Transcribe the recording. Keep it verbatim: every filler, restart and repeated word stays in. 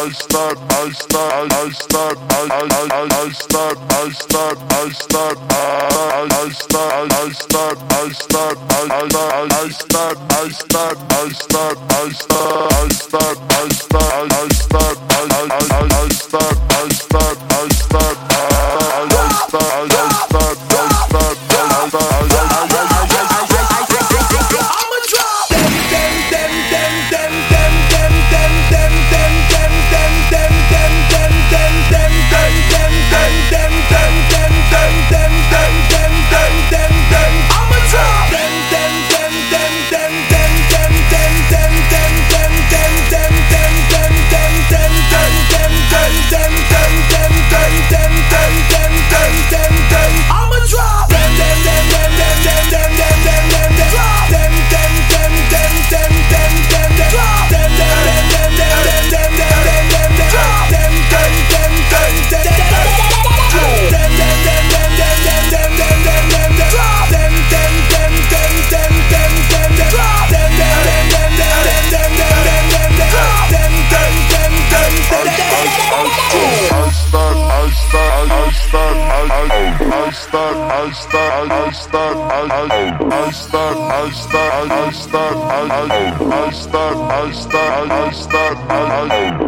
I start, I start, I start, I I I start, I start, I start, I I start, I start, I start, I I I start, I start, I start, I start, I start, I start, I start, I I I start, I start, I start, I I start, I start, I start, I start. I start, I start, I start, I start, I start, I start, I start, I start, I start, I start, I start, I